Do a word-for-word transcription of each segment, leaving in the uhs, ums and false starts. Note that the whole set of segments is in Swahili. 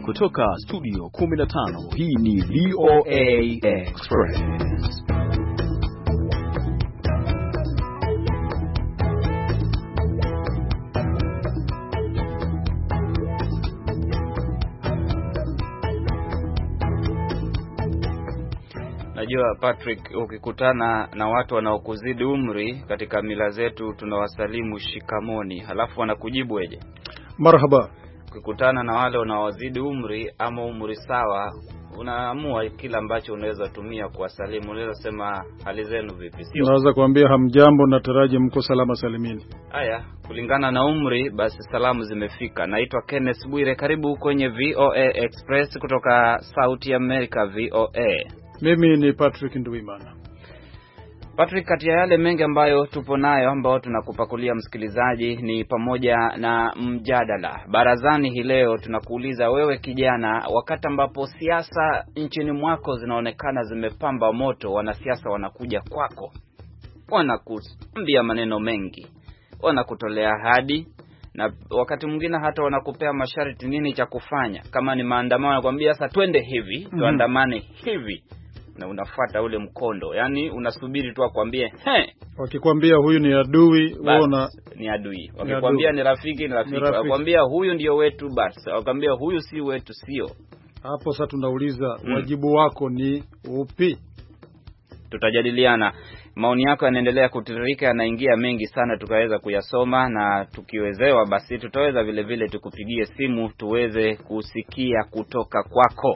Kutoka studio kumi na tano, hii ni V O A Express. Najua Patrick, ukikutana na watu wanaokuzidi umri katika mila zetu tunawasalimu shikamoni, halafu wanakujibu eje? Marhaba. Ukikutana na wale wanaozidi umri ama umri sawa, unaamua kila ambacho unaweza tumia kuwasalimu. Unaweza sema hali zenu vipi, sio? Naweza kuambia hamjambo, nataraji mko salama salimini. Haya, kulingana na umri basi salamu zimefika. Naitwa Kenneth Bwire, karibu kwenye V O A Express kutoka Sauti America V O A. Mimi ni Patrick Nduwimana. Patrick, kati ya yale mengi ambayo tupo nayo ambao tunakupakulia msikilizaji ni pamoja na mjadala barazani. Hii leo tunakuuliza wewe kijana, wakati ambapo siasa nchini mwako zinaonekana zimepamba moto, wanasiasa wanakuja kwako, wanakuambia maneno mengi, wanakutolea ahadi, na wakati mwingine hata wanakupea masharti nini cha kufanya. Kama ni maandamano wanakuambia sasa twende hivi, tuandamane hivi, na unafuata ule mkondo. Yani unasubiri tu akwambie he. Wakikwambia huyu ni adui, uona ni adui. Wakikwambia ni rafiki, ni rafiki. Wakikwambia huyu ndio wetu, basi wakwambia huyu si wetu, sio. Hapo sasa tunauliza hmm. wajibu wako ni upi? Tutajadiliana. Maoni yako yanaendelea kutiririka, yanaingia mengi sana, tukaweza kuyasoma, na tukiwezewa basi tutaweza vile vile tukupigie simu tuweze kusikia kutoka kwako.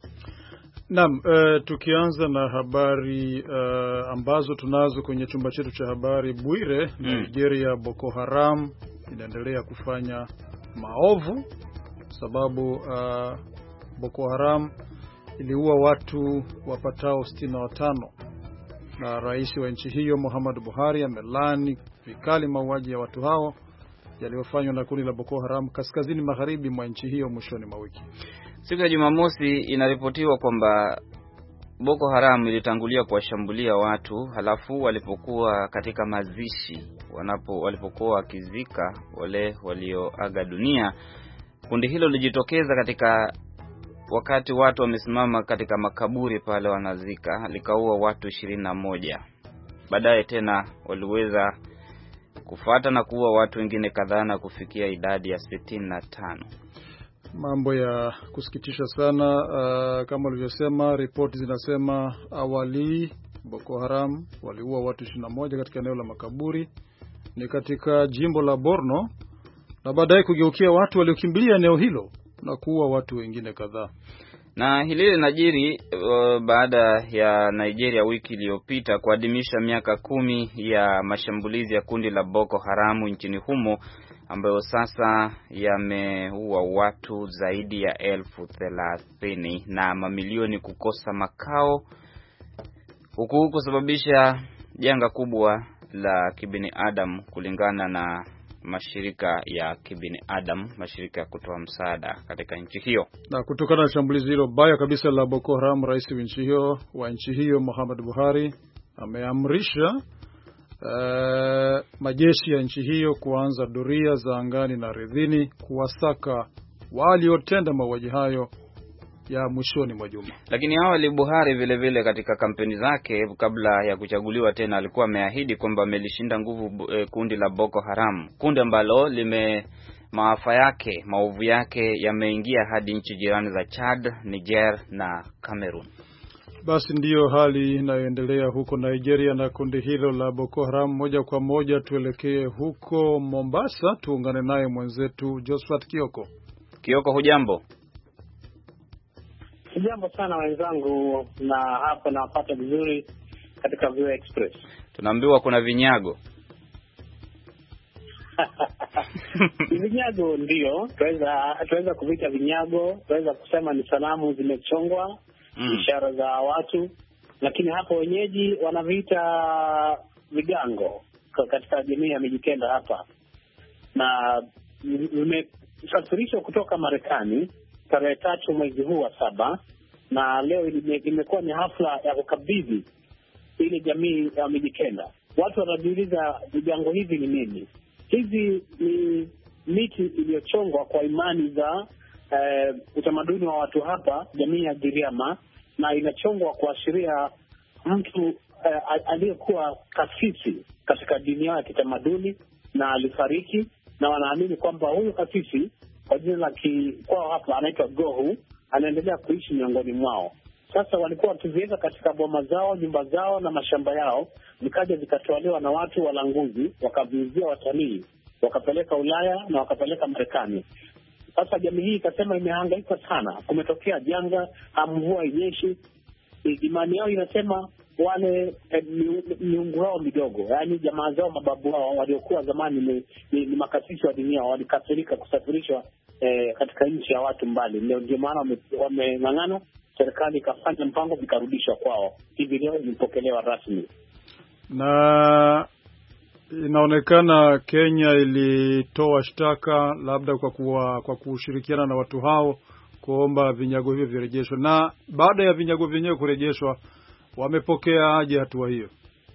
Naam, uh, tukianza na habari uh, ambazo tunazo kwenye chumba chetu cha habari Bwire, mm. Nigeria, Boko Haram inaendelea kufanya maovu, sababu uh, Boko Haram iliua watu wapatao sitini na watano, na rais wa nchi hiyo Muhammad Buhari amelani vikali mauaji ya watu hao yaliyofanywa na kundi la Boko Haram kaskazini magharibi mwa nchi hiyo mwishoni mwa wiki. Siku ya Jumamosi inaripotiwa kwamba Boko Haram ilitangulia kuwashambulia watu, halafu walipokuwa katika mazishi, wanapo walipokuwa wakizika wale walioaga dunia, kundi hilo lilijitokeza katika wakati watu wamesimama katika makaburi pale wanazika, likaua watu ishirini na moja. Baadaye tena waliweza kufuata na kuua watu wengine kadhaa na kufikia idadi ya sitini na tano. Mambo ya kusikitisha sana. Uh, kama ulivyosema, ripoti zinasema awali Boko Haram waliua watu ishirini na moja katika eneo la makaburi, ni katika jimbo la Borno, na baadaye kugeukia watu waliokimbilia eneo hilo na kuua watu wengine kadhaa. Na hili linajiri uh, baada ya Nigeria wiki iliyopita kuadhimisha miaka kumi ya mashambulizi ya kundi la Boko Haram nchini humo, ambayo sasa yameua watu zaidi ya elfu thelathini na mamilioni kukosa makao, huku kusababisha janga kubwa la kibinadamu kulingana na mashirika ya kibinadamu, mashirika ya kutoa msaada katika nchi hiyo. Na kutokana na shambulizi hilo baya kabisa la Boko Haram, rais wa nchi hiyo wa nchi hiyo Muhammad Buhari ameamrisha Uh, majeshi ya nchi hiyo kuanza doria za angani na ardhini kuwasaka waliotenda mauaji hayo ya mwishoni mwa juma. Lakini awali Buhari vile vile katika kampeni zake kabla ya kuchaguliwa tena alikuwa ameahidi kwamba amelishinda nguvu eh, kundi la Boko Haram, kundi ambalo lime maafa yake, maovu yake yameingia hadi nchi jirani za Chad, Niger na Cameroon. Basi ndiyo hali inayoendelea huko Nigeria na kundi hilo la Boko Haram. Moja kwa moja tuelekee huko Mombasa, tuungane naye mwenzetu Josephat Kioko. Kioko, hujambo? Hujambo sana wenzangu, na hapo napata vizuri katika V O A Express. Tunaambiwa kuna vinyago. Vinyago ndio, tuweza tuweza kuvita vinyago, tuweza kusema ni sanamu zimechongwa, Mm. ishara za watu, lakini hapo wenyeji wanaviita vigango katika jamii ya Mijikenda hapa, na vimesafirishwa kutoka Marekani tarehe tatu mwezi huu wa saba, na leo imekuwa ni hafla ya kukabidhi ile jamii ya Mijikenda. Watu wanajiuliza vigango hivi ni nini? Hizi ni miti iliyochongwa kwa imani za eh, utamaduni wa watu hapa, jamii ya Giriama, na inachongwa kuashiria mtu eh, aliyekuwa kasisi katika dini yao ya kitamaduni na alifariki, na wanaamini kwamba huyu kasisi kwa jina la kwao hapa anaitwa Gohu anaendelea kuishi miongoni mwao. Sasa walikuwa wakiziweka katika boma zao, nyumba zao na mashamba yao, vikaja vikatwaliwa na watu walanguzi, wakaviuzia watalii, wakapeleka Ulaya na wakapeleka Marekani. Sasa jamii hii ikasema imehangaika sana, kumetokea janga, mvua inyeshi. Imani yao inasema wale eh, miungu wao midogo, yaani jamaa zao, mababu wao waliokuwa zamani ni, ni, ni makasisi wa dini yao, walikasirika kusafirishwa eh, katika nchi ya watu mbali. Leo ndio maana wameng'ang'ana, serikali ikafanya mpango, vikarudishwa kwao. Hivi leo imepokelewa rasmi. Na inaonekana Kenya ilitoa shtaka labda kwa kuwa, kwa kushirikiana na watu hao kuomba vinyago hivyo virejeshwe. Na baada ya vinyago vyenyewe kurejeshwa, wamepokea aje hatua hiyo?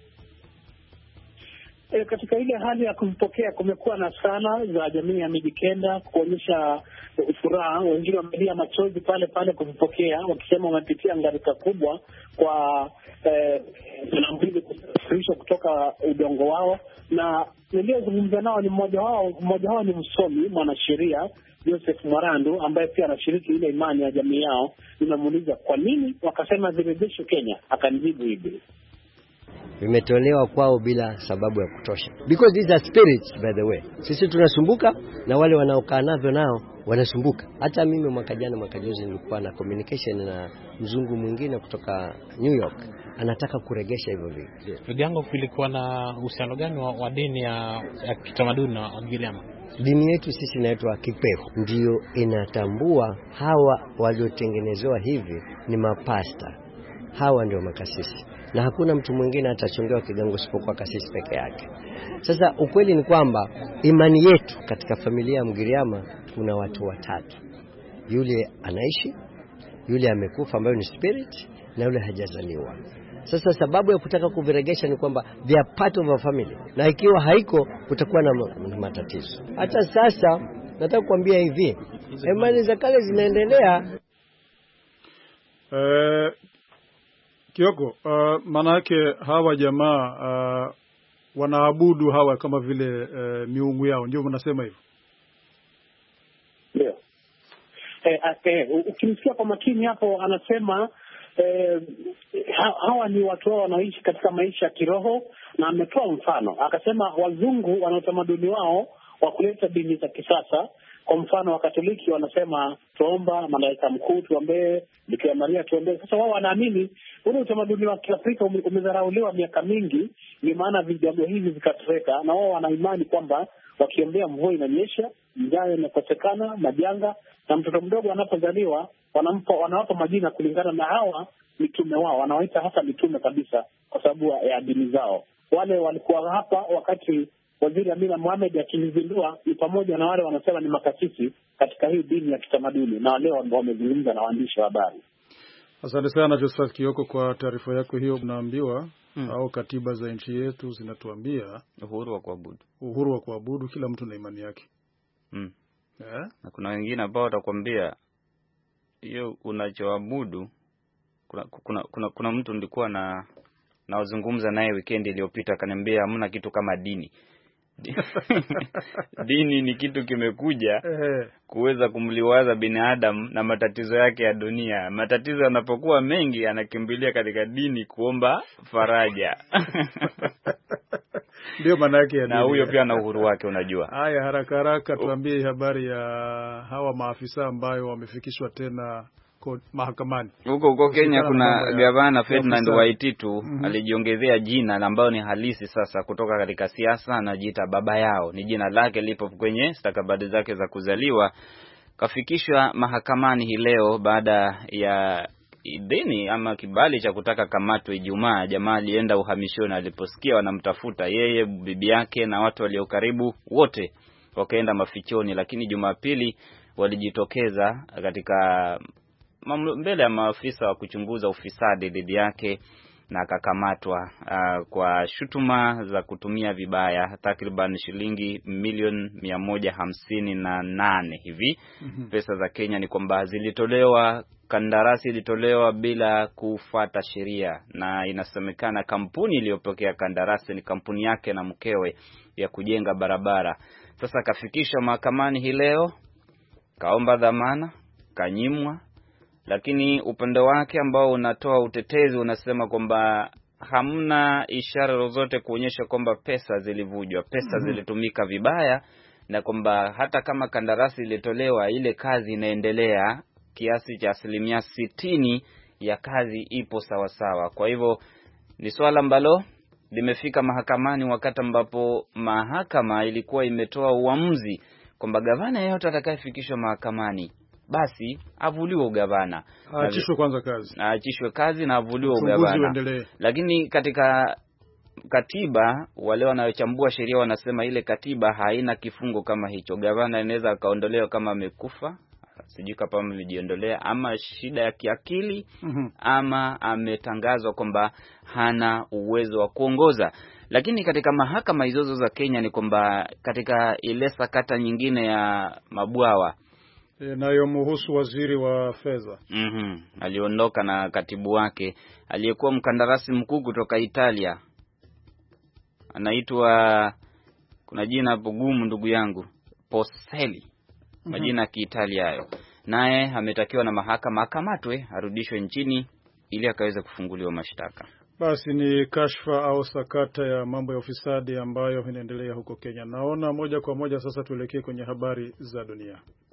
E, katika ile hali ya kumpokea kumekuwa na sala za jamii ya Mijikenda kuonyesha furaha. Wengine wamelia machozi pale pale kumpokea, wakisema wamepitia ngarika kubwa kwa eh, kusafirishwa kutoka udongo wao. Na niliyozungumza nao ni mmoja wao, mmoja wao ni msomi, mwanasheria Joseph Mwarandu, ambaye pia anashiriki ile imani ya jamii yao. Nimemuuliza kwa nini wakasema zirejeshwe Kenya, akanijibu hivi: vimetolewa kwao bila sababu ya kutosha, because these are spirits by the way. Sisi tunasumbuka na wale wanaokaa navyo nao wanasumbuka. Hata mimi mwaka jana, mwaka juzi, nilikuwa na communication na mzungu mwingine kutoka New York, anataka kuregesha hivyo vitu. Ndugu yangu, kulikuwa na uhusiano gani wa, wa dini ya, ya kitamaduni na Giriama? Dini yetu sisi inaitwa Kipehu, ndio inatambua hawa waliotengenezewa hivi ni mapasta, hawa ndio makasisi, na hakuna mtu mwingine atachongewa kigango isipokuwa kasisi peke yake. Sasa ukweli ni kwamba imani yetu katika familia ya Mgiriama kuna watu watatu: yule anaishi, yule amekufa ambaye ni spirit, na yule hajazaliwa. Sasa sababu ya kutaka kuviregesha ni kwamba they are part of our family, na ikiwa haiko kutakuwa na matatizo. Hata sasa nataka kuambia hivi, imani za kale zinaendelea. Eh, Kioko, uh, maana yake hawa jamaa uh, wanaabudu hawa kama vile uh, miungu yao, ndio mnasema hivyo? Ndio. Eh, eh, ukimsikia kwa makini hapo anasema eh, hawa ni watu wao wanaishi katika maisha ya kiroho, na ametoa mfano akasema wazungu wana utamaduni wao wa kuleta dini za kisasa. Kwa mfano wa Katoliki wanasema tuomba malaika mkuu tuombee, Bikira Maria tuombee. Sasa wao wanaamini ule utamaduni wa Kiafrika umedharauliwa miaka mingi, ni maana vijago hivi vikatoweka, na wao wana imani kwamba wakiombea mvua inanyesha, njaa inakosekana, majanga, na mtoto mdogo anapozaliwa wanampa wanawapa majina kulingana na hawa mitume wao, wanawaita hasa mitume kabisa kwa sababu ya dini zao. Wale walikuwa hapa wakati Waziri Amina Mohamed akizindua ni pamoja na wale wanasema ni makasisi katika hii dini ya kitamaduni, na wale ambao wamezungumza na waandishi wa habari. Asante sana Joseph Kioko kwa taarifa yako hiyo. Unaambiwa hmm, au katiba za nchi yetu zinatuambia uhuru wa kuabudu. Uhuru wa kuabudu, kila mtu na imani yake. Hmm. Yeah. Na kuna wengine ambao watakwambia hiyo unachoabudu, kuna kuna kuna, kuna mtu nilikuwa na naozungumza naye weekend iliyopita, akaniambia hamna kitu kama dini. Dini ni kitu kimekuja kuweza kumliwaza binadamu na matatizo yake ya dunia. Matatizo yanapokuwa mengi, anakimbilia katika dini kuomba faraja. Ndio maana yake ya dini. Na huyo pia ana uhuru wake, unajua. Haya, haraka haraka tuambie habari ya hawa maafisa ambayo wamefikishwa tena mahakamani. Huko huko Kenya kuna gavana Ferdinand Waititu mm -hmm. alijiongezea jina ambalo ni halisi sasa kutoka katika siasa, anajiita baba yao. Ni jina lake lipo kwenye stakabadhi zake za kuzaliwa. Kafikishwa mahakamani hii leo baada ya idhini ama kibali cha kutaka kamatwe Ijumaa. Jamaa alienda uhamishoni, aliposikia wanamtafuta yeye, bibi yake na watu walio karibu wote wakaenda mafichoni, lakini Jumapili walijitokeza katika mbele ya maafisa wa kuchunguza ufisadi dhidi yake na akakamatwa uh, kwa shutuma za kutumia vibaya takriban shilingi milioni mia moja hamsini na nane hivi. Mm-hmm. Pesa za Kenya. Ni kwamba zilitolewa, kandarasi ilitolewa bila kufuata sheria, na inasemekana kampuni iliyopokea kandarasi ni kampuni yake na mkewe ya kujenga barabara. Sasa kafikisha mahakamani hii leo, kaomba dhamana, kanyimwa, lakini upande wake ambao unatoa utetezi unasema kwamba hamna ishara zozote kuonyesha kwamba pesa zilivujwa, pesa mm-hmm. zilitumika vibaya, na kwamba hata kama kandarasi ilitolewa, ile kazi inaendelea, kiasi cha asilimia sitini ya kazi ipo sawa sawa. Kwa hivyo ni swala ambalo limefika mahakamani wakati ambapo mahakama ilikuwa imetoa uamuzi kwamba gavana yeyote atakayefikishwa mahakamani basi avuliwe ugavana, aachishwe kwanza kazi, aachishwe kazi na avuliwe ugavana. Lakini katika katiba, wale wanaochambua sheria wanasema ile katiba haina kifungo kama hicho. Gavana anaweza akaondolewa kama amekufa, sijui kama amejiondolea, ama shida ya kiakili, mm-hmm. ama ametangazwa kwamba hana uwezo wa kuongoza. Lakini katika mahakama hizo za Kenya ni kwamba katika ile sakata nyingine ya mabwawa inayomhusu waziri wa fedha, mhm, aliondoka na katibu wake aliyekuwa mkandarasi mkuu kutoka Italia, anaitwa, kuna jina hapo gumu ndugu yangu, Poselli, majina ya Kiitalia hayo. Naye ametakiwa na mahakama akamatwe, arudishwe nchini ili akaweze kufunguliwa mashtaka. Basi ni kashfa au sakata ya mambo ya ufisadi ambayo inaendelea huko Kenya. Naona moja kwa moja sasa tuelekee kwenye habari za dunia.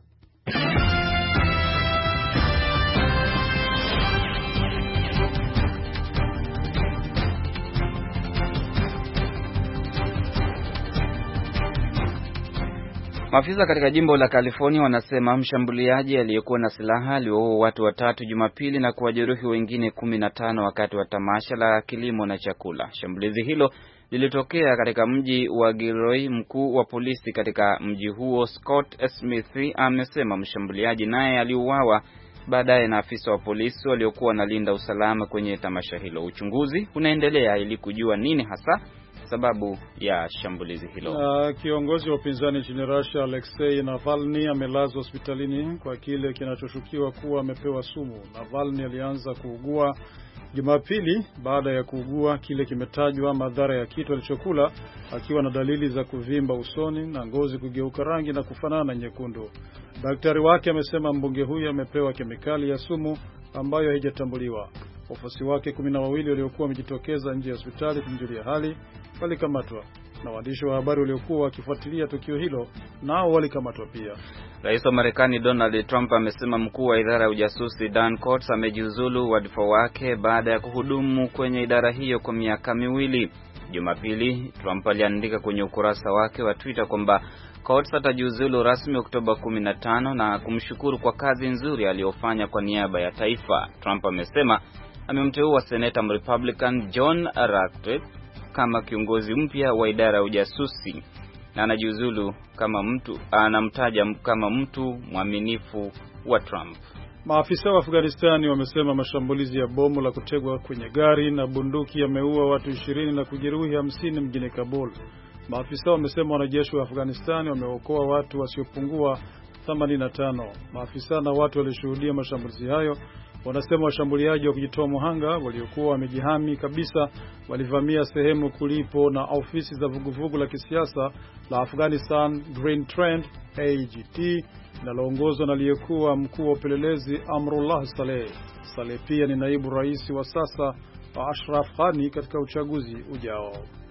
Maafisa katika jimbo la California wanasema mshambuliaji aliyekuwa na silaha aliwaua watu watatu Jumapili na kuwajeruhi wengine kumi na tano wakati wa tamasha la kilimo na chakula. Shambulizi hilo lilitokea katika mji wa Gilroy. Mkuu wa polisi katika mji huo Scott Smith amesema mshambuliaji naye aliuawa baadaye na afisa wa polisi waliokuwa wanalinda usalama kwenye tamasha hilo. Uchunguzi unaendelea ili kujua nini hasa sababu ya shambulizi hilo. Na kiongozi wa upinzani nchini Russia Alexei Navalny amelazwa hospitalini kwa kile kinachoshukiwa kuwa amepewa sumu. Navalny alianza kuugua Jumapili baada ya kuugua kile kimetajwa madhara ya kitu alichokula, akiwa na dalili za kuvimba usoni na ngozi kugeuka rangi na kufanana nyekundu. Daktari wake amesema mbunge huyo amepewa kemikali ya sumu ambayo haijatambuliwa. Wafuasi wake kumi na wawili waliokuwa wamejitokeza nje ya hospitali kumjulia hali walikamatwa, na waandishi wa habari waliokuwa wakifuatilia tukio hilo nao walikamatwa pia. Rais wa Marekani Donald Trump amesema mkuu wa idara ya ujasusi Dan Coats amejiuzulu wadhifa wake baada ya kuhudumu kwenye idara hiyo kwa miaka miwili. Jumapili, Trump aliandika kwenye ukurasa wake wa Twitter kwamba Coats atajiuzulu rasmi Oktoba kumi na tano na kumshukuru kwa kazi nzuri aliyofanya kwa niaba ya taifa. Trump amesema amemteua Senator Republican John Ratcliffe kama kiongozi mpya wa idara ya ujasusi, na anajiuzulu kama mtu anamtaja kama mtu mwaminifu wa Trump. Maafisa wa Afghanistani wamesema mashambulizi ya bomu la kutegwa kwenye gari na bunduki yameua watu ishirini na kujeruhi hamsini mjini Kabul. Maafisa wamesema wanajeshi wa Afghanistani wameokoa watu wasiopungua themanini na tano. Maafisa na watu walishuhudia mashambulizi hayo wanasema washambuliaji wa kujitoa muhanga waliokuwa wamejihami kabisa walivamia sehemu kulipo na ofisi za vuguvugu la kisiasa la Afghanistan Green Trend A G T linaloongozwa na aliyekuwa mkuu wa upelelezi Amrullah Saleh. Saleh pia ni naibu rais wa sasa wa Ashraf Ghani katika uchaguzi ujao.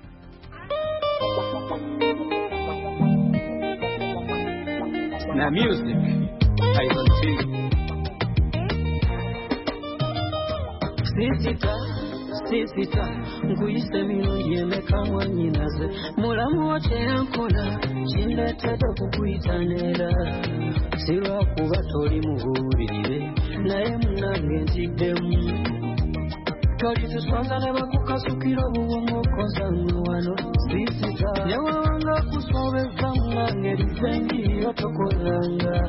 Na music I continue. Sisita, sisita, nguise milo yemeka mwanyinaze mulamu wache yankola, chinetede kukuitanera sirwa kuba toli muhulirire, naye munange nziddemu toli tuswanga ne bakukasukira obuwongo kozange wano. Sisita, newawanga kusobeza munange lizengi otokolanga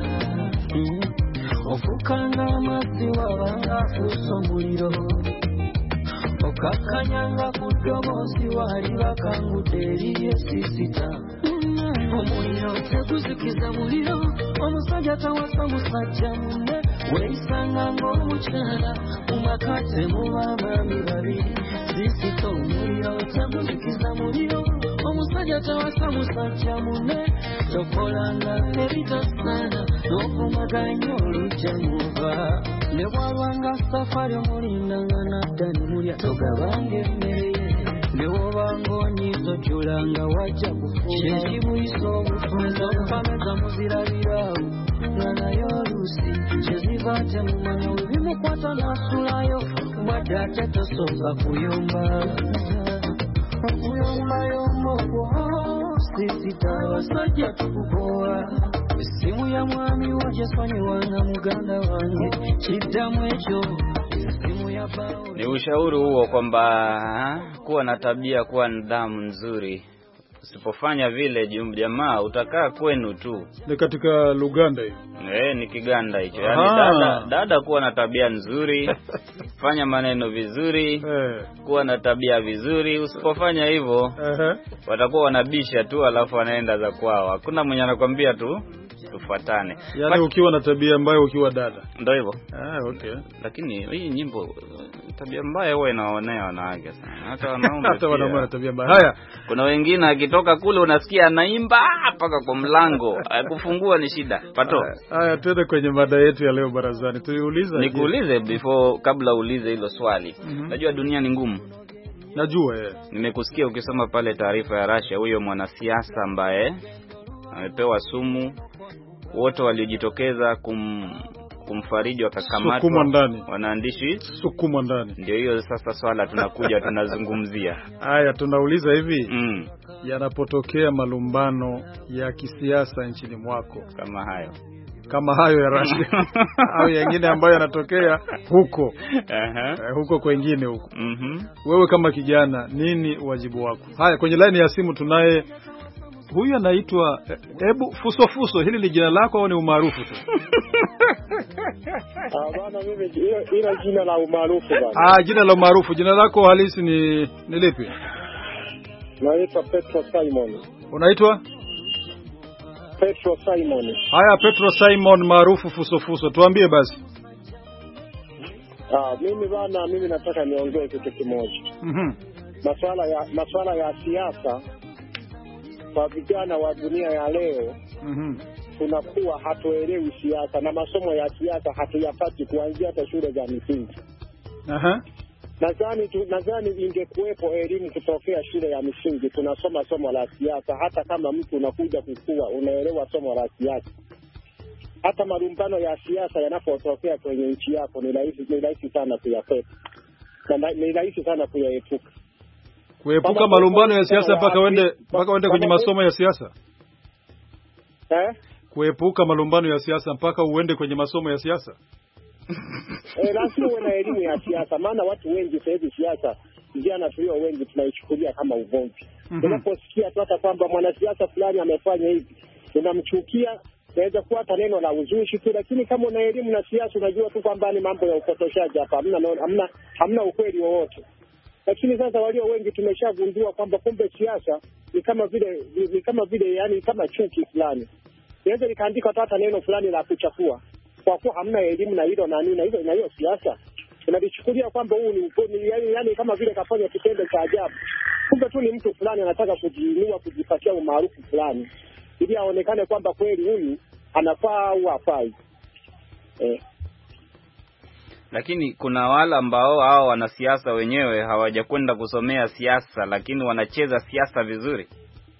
ofukanga amazzi wabanga fuso muliro okakanyanga kudomozi wali bakangudde eriye sisita omuliro teguzikiza muliro omusajja tawasa musajja munne weisanga ng'omukyala mumakate mubamaami babiri sisita omuliro teguzikiza muliro omusajja tawasa musajja munne tokolanga ebitasaana n'okumaganya olujja muva ne bwalwanga safari omulindanga nadda ne mulya togabanga emmere ne wobanga onyiza ojulanga wajja kufuuka kyekibuyisa obufunza okupameza muzirabirawo nga naye oluusi kyeziva temumanya webimukwata n'asulayo wadde ate tosooka kuyomba okuyombayomba okwo sisita abasajja tukukola esimu ya mwami wajesonyiwanga muganda wange kiddamu ekyo. Ni ushauri huo kwamba kuwa na tabia, kuwa nidhamu nzuri. Usipofanya vile jamaa utakaa kwenu tu. Ni katika Luganda hiyo. Eh, ni Kiganda hicho. Yaani dada dada kuwa na tabia nzuri, fanya maneno vizuri, eh. kuwa na tabia vizuri. Usipofanya hivyo, uh-huh. watakuwa wanabisha tu alafu wanaenda za kwao. Hakuna mwenye anakuambia tu tufuatane. Yaani But, ukiwa na tabia mbaya ukiwa dada. Ndio hivyo. Ah, okay. Lakini hii nyimbo tabia mbaya huwa inaonea wanawake sana. Hata wanaume hata wanaume na tabia mbaya. Haya, kuna wengine akitoka kule unasikia anaimba mpaka kwa mlango. Kufungua ni shida. Pato. Haya, twende kwenye mada yetu ya leo barazani. Tuliuliza. Nikuulize before kabla uulize hilo swali. Mm-hmm. Najua dunia ni ngumu. Najua eh. Nimekusikia ukisoma pale taarifa ya Russia, huyo mwanasiasa ambaye amepewa sumu, wote waliojitokeza kum kumfariji wakakamatwa ndani. Wanaandishi sukumwa ndani. Ndio hiyo sasa swala tunakuja tunazungumzia. Haya, tunauliza hivi. Mm. Yanapotokea malumbano ya kisiasa nchini mwako kama hayo. Kama hayo ya Russia au yengine ambayo yanatokea huko. Uh-huh. Eh, huko kwengine huko. Mhm. Wewe kama kijana nini wajibu wako? Haya, kwenye line ya simu tunaye huyu anaitwa hebu fuso fuso, hili ni jina lako au ni umaarufu tu? Ah bana, mimi ila jina la umaarufu bana. Ah, jina la umaarufu. Jina lako halisi ni ni lipi? Naitwa Petro Simon. Unaitwa? Petro Simon. Haya, Petro Simon maarufu fuso fuso. Tuambie basi. Ah, mimi bana, mimi nataka niongee kitu kimoja. Mhm. Masuala ya masuala ya siasa kwa vijana wa dunia ya leo, mhm, tunakuwa hatuelewi siasa na masomo ya siasa hatuyapati kuanzia hata shule za msingi. Aha. Nadhani tu nadhani ingekuwepo elimu kutokea shule ya msingi, tunasoma somo la siasa. Hata kama mtu unakuja kukua unaelewa somo la siasa, hata malumbano ya siasa yanapotokea kwenye nchi yako ni rahisi ni rahisi sana kuyakwepa, na ni rahisi sana kuyaepuka. Kuepuka malumbano ya siasa mpaka uende mpaka uende kwenye masomo ya siasa. Eh? Kuepuka malumbano ya siasa mpaka uende kwenye masomo ya siasa. Eh, lazima uwe na elimu ya siasa, maana watu wengi sasa hivi siasa, vijana tulio wengi tunaichukulia kama ugomvi. Mm-hmm. Unaposikia tu hata kwamba mwanasiasa fulani amefanya hivi, unamchukia, inaweza kuwa hata neno la uzushi tu, lakini kama una elimu na siasa unajua tu kwamba ni mambo ya upotoshaji hapa, hamna hamna hamna ukweli wowote. Lakini sasa walio wengi tumeshagundua kwamba kumbe siasa ni kama vile ni kama vile yani kama chuki fulani. Inaweza ikaandika hata neno fulani la kuchafua. Kwa kuwa hamna elimu na hilo na nini na hizo na hiyo siasa, tunalichukulia kwamba huu ni yani, yani kama vile kafanya kitendo cha ajabu. Kumbe tu ni mtu fulani anataka kujiinua, kujipatia umaarufu fulani ili aonekane kwamba kweli huyu anafaa au hafai. Eh. Lakini kuna wale ambao hao wanasiasa wenyewe hawajakwenda kusomea siasa lakini wanacheza siasa vizuri.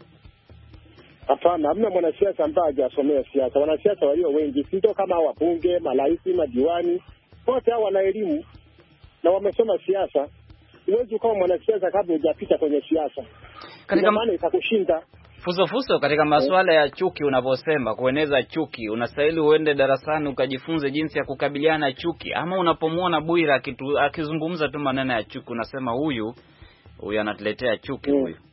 Hapana, hamna mwanasiasa ambaye hajasomea siasa. Wanasiasa walio wengi sio kama wabunge, marais, madiwani, wote hao wana elimu na wamesoma siasa. Huwezi kama mwanasiasa kabla hujapita kwenye siasa. Katika maana itakushinda. Fuso fuso katika masuala ya chuki, unaposema kueneza chuki, unastahili uende darasani ukajifunze jinsi ya kukabiliana chuki, ama unapomuona Bwira kitu akizungumza tu maneno ya chuki unasema huyu huyu anatuletea chuki huyu. Mm.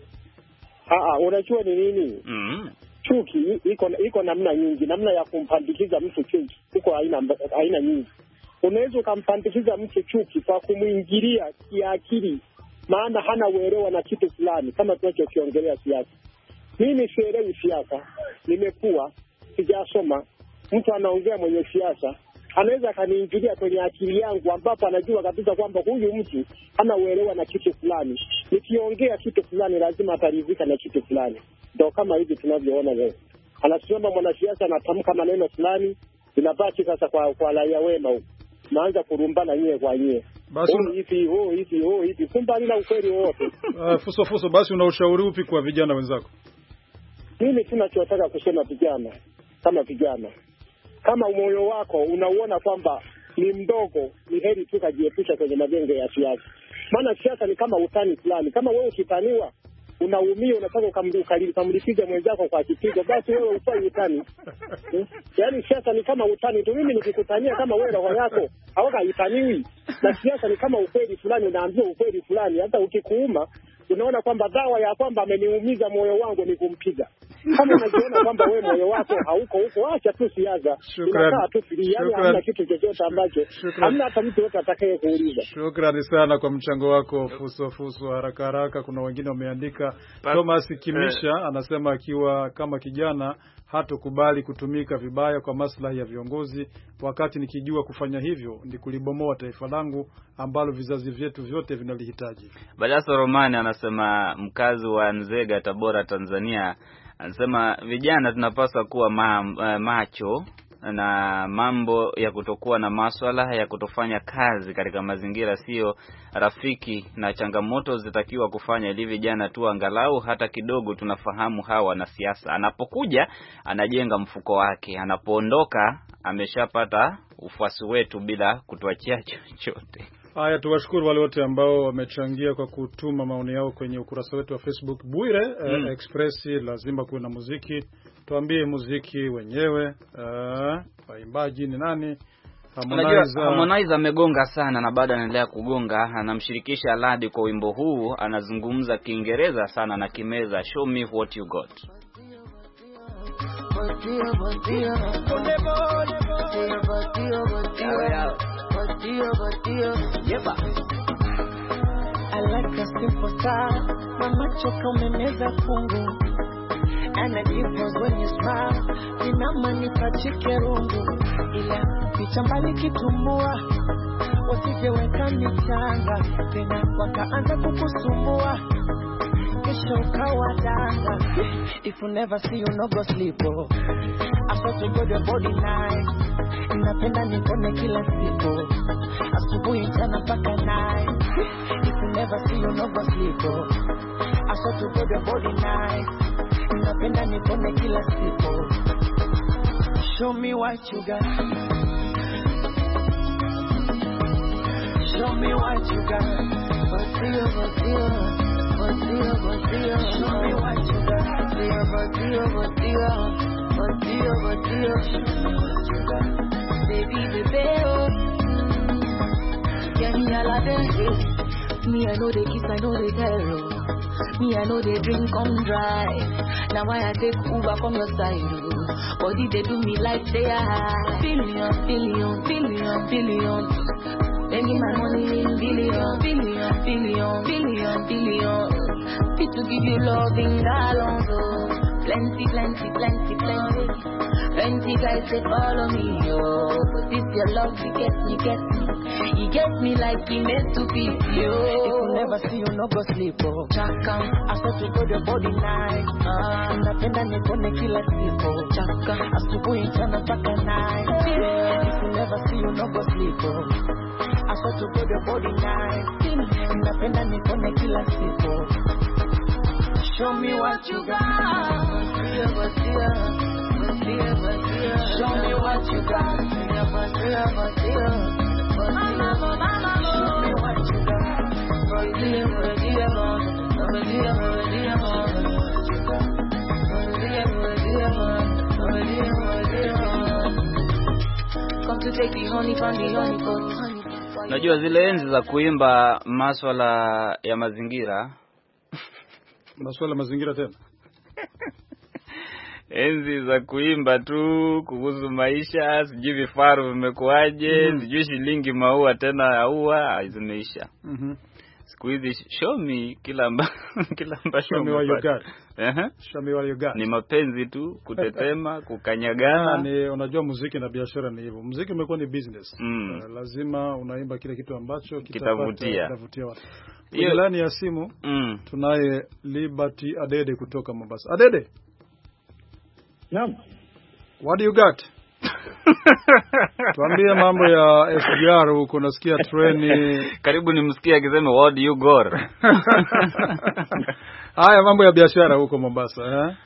Ah, unajua ni nini? Mhm. Chuki iko iko namna nyingi, namna ya kumpandikiza mtu chuki. Iko aina aina nyingi. Unaweza ukampandikiza mtu chuki kwa kumuingilia kiakili, maana hana uelewa na kitu fulani, kama tunachokiongelea siasa. Mimi sielewi siasa, nimekuwa sijasoma. Mtu anaongea mwenye siasa anaweza kaniingilia kwenye akili yangu, ambapo anajua kabisa kwamba huyu mtu hana uelewa na kitu fulani. Nikiongea kitu fulani lazima ataridhika na kitu fulani. Ndio kama hivi tunavyoona leo. Anasema mwanasiasa anatamka maneno fulani, inabaki sasa kwa kwa raia wema huko. Naanza kurumbana nyewe kwa nyewe. Basi oh, hivi oh hivi oh hivi kumbe halina ukweli wote. Uh, fuso fuso basi una ushauri upi kwa vijana wenzako? Mimi tunachotaka kusema vijana, kama vijana, kama moyo wako unauona kwamba ni mdogo, ni heri tu kajiepusha kwenye magenge ya siasa. Maana siasa ni kama utani fulani. Kama wewe ukitaniwa unaumia, unataka ukamlipiga mwenzako kwa kipigo, basi wewe ufanye utani. Hmm? Yaani siasa ni kama utani tu. Mimi nikikutania kama wewe roho yako hawakaitaniwi. Na siasa ni kama ukweli fulani, unaambia ukweli fulani, hata ukikuuma unaona kwamba dawa ya kwamba ameniumiza moyo wangu ni kumpiga. Kama unajiona kwamba wewe moyo wako hauko huko, acha tu siasa. Inakaa tu free, yani hamna kitu chochote ambacho hamna hata mtu yote atakaye kuuliza. Shukrani sana kwa mchango wako fuso fuso. Haraka haraka kuna wengine wameandika. Thomas Kimisha anasema akiwa kama kijana hatokubali kutumika vibaya kwa maslahi ya viongozi, wakati nikijua kufanya hivyo ni kulibomoa taifa langu ambalo vizazi vyetu vyote vinalihitaji. Balaso Romani anasema, mkazi wa Nzega, Tabora, Tanzania, anasema vijana tunapaswa kuwa ma, uh, macho na mambo ya kutokuwa na maswala ya kutofanya kazi katika mazingira sio rafiki, na changamoto zitakiwa kufanya ili vijana tu angalau hata kidogo tunafahamu hawa wanasiasa. Anapokuja anajenga mfuko wake, anapoondoka ameshapata ufuasi wetu bila kutuachia chochote. Haya, tuwashukuru wale wote ambao wamechangia kwa kutuma maoni yao kwenye ukurasa wetu wa Facebook. Bwire, mm. eh, Express lazima kuwe na muziki. Tuambie muziki wenyewe, eh, waimbaji ni nani? Harmonize Harmonize amegonga sana na bado anaendelea kugonga. Anamshirikisha Aladi kwa wimbo huu, anazungumza Kiingereza sana na kimeza. Show me what you got. I like a simple star, mama choka umemeza fungu, and it dimples when you smile, inamani kachike rungu, ila picha mbali kitumbua, wasije weka michanga, tena wakaanza kukusumbua, kesho ukawa danga. If you never see you no go sleep, oh. I thought you got your body nice, napenda nikone kila siku, asubuhi mchana mpaka night. If you never see you no go sleep, oh. I thought you got your body nice, napenda nikone kila siku. Show me what you got, show me what you got. Batia, batia, batia, batia. Show me what you got. Batia, batia, batia, batia, batia. Show me what you got. Baby, baby, oh. Yeah, me all of them. Me I know they kiss, I know they tell. Me I know they drink come dry. Now why I take Uber from your side? Body they do me like they are billion, billion, billion, billion. Making my money in billion, billion, billion, billion, billion. Fit to give you love in gallons, oh. Plenty, plenty, plenty, plenty. Plenty guys say follow me, oh. But this your love, you get me, get me. You get me like you meant to be, yo. If you never see you, no go sleep, oh. Chaka, I thought you got your body nice, ah. Napenda nikone kila siku, chaka. Asubuhi mchana mpaka night. If you never see you, no go sleep, oh. I thought you got your body nice, napenda nikone kila siku. Show me what you got. Batia, batia, batia, batia. Show me what you got. Batia, batia, batia, batia. Show me what you got. Batia, batia, batia, batia, batia, batia, batia. Come to take the honey from the honey pot. Najua zile enzi za kuimba masuala ya mazingira. Masuala ya mazingira tena. enzi za kuimba tu kuhusu maisha, sijui vifaru vimekuaje, mm. sijui shilingi maua tena aua, zimeisha. Mhm. Mm Siku hizi show me kila amba kila amba show me what you got. Eh uh-huh. Show me what you got. Ni mapenzi tu, kutetema, kukanyagana. Ni unajua muziki na biashara ni hivyo. Muziki umekuwa ni business. Mm. Uh, lazima unaimba kile kitu ambacho kitavutia kitavutia watu. Ilani ya simu mm. tunaye Liberty Adede kutoka Mombasa. Adede. Naam. What do you got? Tuambie mambo ya S G R huko, nasikia treni. Karibu nimsikie akisema what do you got? Haya mambo ya biashara huko Mombasa, eh?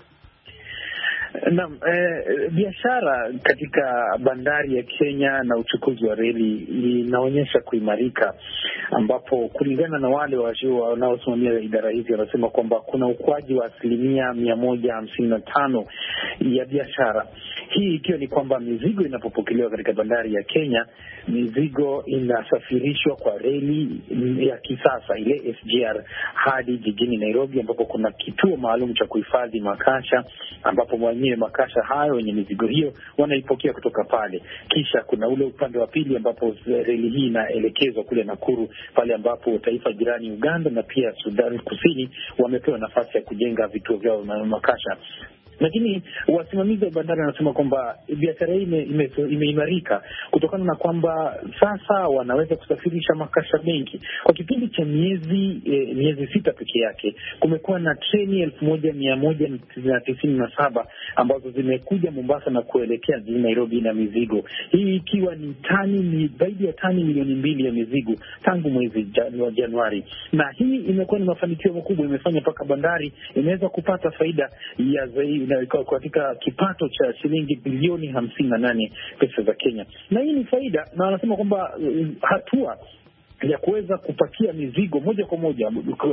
Naam, eh, biashara katika bandari ya Kenya na uchukuzi wa reli inaonyesha kuimarika, ambapo kulingana na wale wanaosimamia idara hizi wanasema kwamba kuna ukuaji wa asilimia mia moja hamsini na tano ya biashara. Hii ikiwa ni kwamba mizigo inapopokelewa katika bandari ya Kenya, mizigo inasafirishwa kwa reli ya kisasa ile S G R hadi jijini Nairobi, ambapo kuna kituo maalum cha kuhifadhi makasha, ambapo wenyewe makasha hayo wenye mizigo hiyo wanaipokea kutoka pale. Kisha kuna ule upande wa pili ambapo reli hii inaelekezwa kule Nakuru, pale ambapo taifa jirani Uganda na pia Sudan Kusini wamepewa nafasi ya kujenga vituo vyao na makasha. Lakini wasimamizi wa bandari wanasema kwamba biashara hii imeimarika ime, ime kutokana na kwamba sasa wanaweza kusafirisha makasha mengi. Kwa kipindi cha miezi e, miezi sita pekee yake kumekuwa na treni elfu moja mia moja na tisini na saba ambazo zimekuja Mombasa na kuelekea jijini Nairobi na mizigo. Hii ikiwa ni tani ni zaidi ya tani milioni mbili ya mizigo tangu mwezi wa Januari. Na hii imekuwa ni mafanikio makubwa, imefanya mpaka bandari inaweza kupata faida ya zaidi katika kipato cha shilingi bilioni hamsini na nane pesa za Kenya. Na hii ni faida, na wanasema kwamba uh, hatua ya kuweza kupakia mizigo moja kwa moja,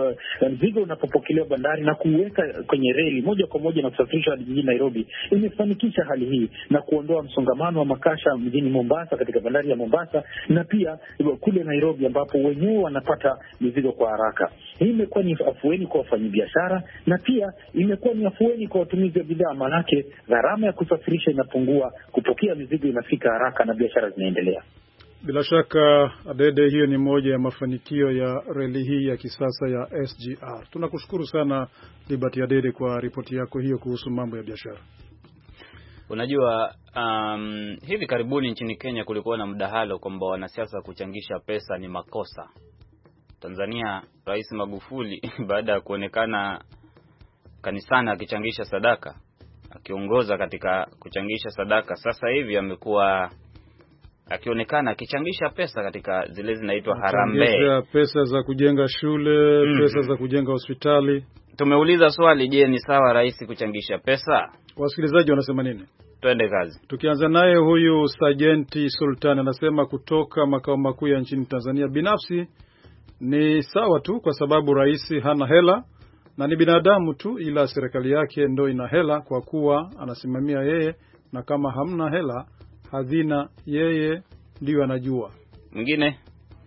mzigo unapopokelewa bandari na kuweka kwenye reli moja kwa moja na kusafirishwa hadi jijini Nairobi, imefanikisha hali hii na kuondoa msongamano wa makasha mjini Mombasa, katika bandari ya Mombasa, na pia kule Nairobi ambapo wenyewe wanapata mizigo kwa haraka. Hii imekuwa ni afueni kwa wafanyabiashara, na pia imekuwa ni afueni kwa watumizi wa bidhaa, manake gharama ya kusafirisha inapungua, kupokea mizigo inafika haraka na biashara zinaendelea. Bila shaka Adede, hiyo ni moja ya mafanikio ya reli hii ya kisasa ya S G R. Tunakushukuru sana Liberty Adede kwa ripoti yako hiyo kuhusu mambo ya biashara. Unajua um, hivi karibuni nchini Kenya kulikuwa na mdahalo kwamba wanasiasa kuchangisha pesa ni makosa. Tanzania, Rais Magufuli baada ya kuonekana kanisani akichangisha sadaka, akiongoza katika kuchangisha sadaka, sasa hivi amekuwa akionekana akichangisha pesa katika zile zinaitwa harambee, pesa za kujenga shule, mm. pesa za kujenga hospitali. Tumeuliza swali, je, ni sawa rais kuchangisha pesa? Wasikilizaji wanasema nini? Twende kazi. Tukianza naye huyu Sajenti Sultan anasema kutoka makao makuu ya nchini Tanzania, binafsi ni sawa tu kwa sababu rais hana hela na ni binadamu tu, ila serikali yake ndo ina hela kwa kuwa anasimamia yeye, na kama hamna hela hazina yeye ndio anajua. Mwingine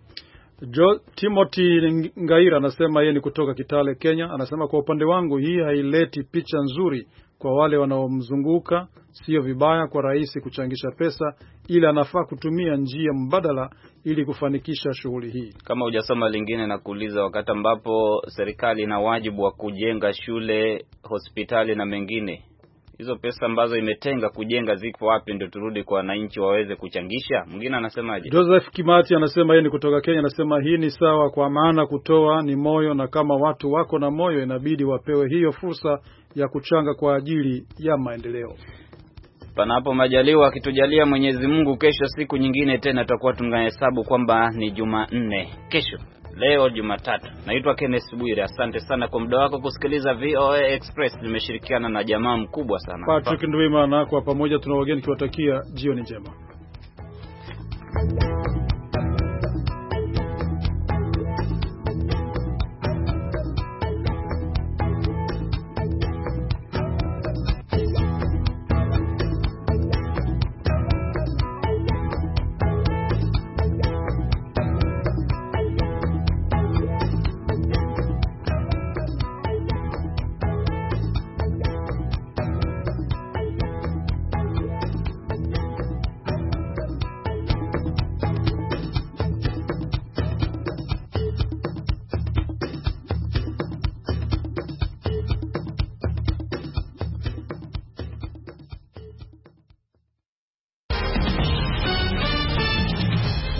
Jo Timothy Ngaira anasema yeye ni kutoka Kitale, Kenya. Anasema kwa upande wangu hii haileti picha nzuri kwa wale wanaomzunguka. Sio vibaya kwa rais kuchangisha pesa, ila anafaa kutumia njia mbadala ili kufanikisha shughuli hii. Kama hujasoma lingine na kuuliza, wakati ambapo serikali ina wajibu wa kujenga shule, hospitali na mengine, hizo pesa ambazo imetenga kujenga ziko wapi ndio turudi kwa wananchi waweze kuchangisha? Mwingine anasemaje? Joseph Kimati anasema yeye ni kutoka Kenya, anasema hii ni sawa kwa maana kutoa ni moyo, na kama watu wako na moyo inabidi wapewe hiyo fursa ya kuchanga kwa ajili ya maendeleo. Panapo majaliwa akitujalia Mwenyezi Mungu, kesho siku nyingine tena tutakuwa tunahesabu kwamba ni Jumanne. Kesho leo Jumatatu. Naitwa Kenneth Bwire. Asante sana kwa muda wako kusikiliza V O A Express. Nimeshirikiana na jamaa mkubwa sana Patrick Ndwimana, kwa pamoja tuna wageni kiwatakia jioni njema.